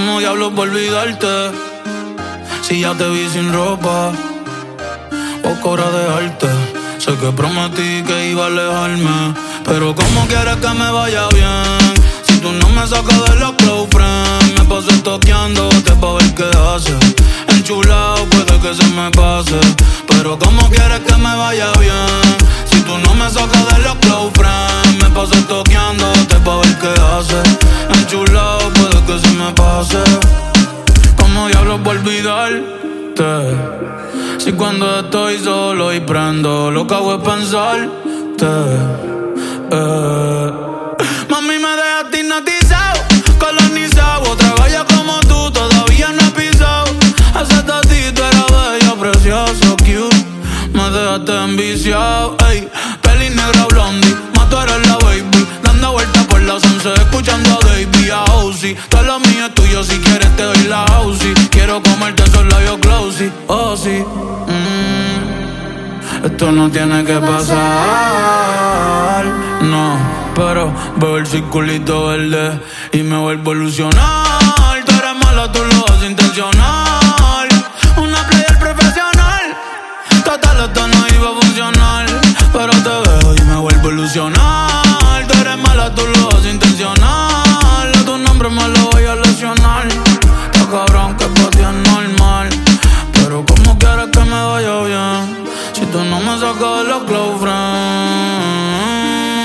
¿Cómo diablos voy a olvidarte? Si ya te vi sin ropa, poco hora de dejarte. Sé que prometí que iba a alejarme, pero ¿cómo quieres que me vaya bien? Si tú no me sacas de los close friends. Me paso toqueándote pa' ver qué haces. Enchulado puede que se me pase, pero ¿cómo quieres que me vaya bien? Si tú no me sacas de los close friends. Me paso toqueándote pa' ver qué haces. Enchulado puede que se me pase. ¿Cómo diablos voy a olvidarte? Si cuando estoy solo y prendo, lo que hago es pensarte. Mami, me dejaste hipnotizado, colonizado. Otra galla como tú todavía no he pisado. Ese tatito era bello, precioso, cute. Me dejaste enviciado, ey. Peli negra blondie, más tú eres la baby. Dando vueltas por las 11, escuchando a Davey, a Ozzy. Todo lo mío es tuyo, si quieres te doy la Ozzy. Quiero comerte esos labios glossy, oh sí. Esto no tiene que pasar, no. Pero veo el circulito verde y me vuelvo a ilusionar. Tú eres mala, tú lo haces intencional. Una player profesional. Total, esto no iba a funcionar, pero te veo y me vuelvo a ilusionar. Tú eres mala, tú lo haces intencional. A tu nombre me lo voy a lesionar. Está cabrón que para ti es normal, pero ¿cómo quieres que me vaya bien? Si tú no me sacas de los close friends.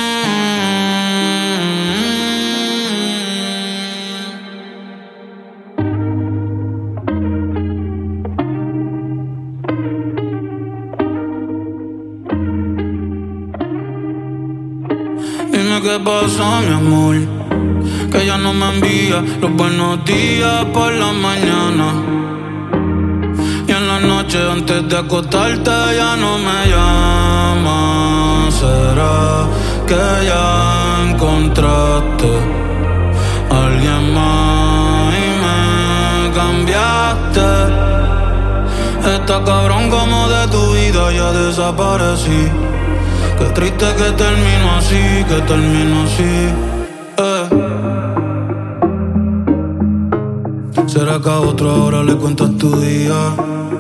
Dime qué pasó, mi amor, que ya no me envía los buenos días por la mañana. Y en la noche antes de acostarte ya no me llamas. ¿Será que ya encontraste a alguien más y me cambiaste? Está cabrón como de tu vida ya desaparecí. Qué triste que termino así, que termino así. ¿Será que a otro ahora le cuentas tu día?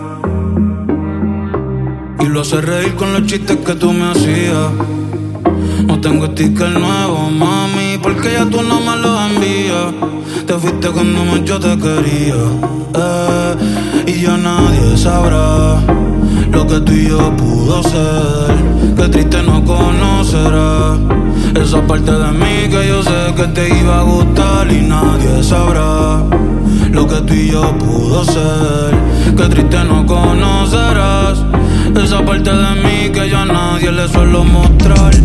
Y lo haces reír con los chistes que tú me hacías. No tengo sticker nuevo, mami, porque ya tú no me los envías. Te fuiste cuando más yo te quería, y ya nadie sabrá lo que tú y yo pudo ser. Qué triste no conocerás esa parte de mí que yo sé que te iba a gustar. Y nadie sabrá lo que tú y yo pudo ser. Qué triste no conocerás esa parte de mí que yo a nadie le suelo mostrar.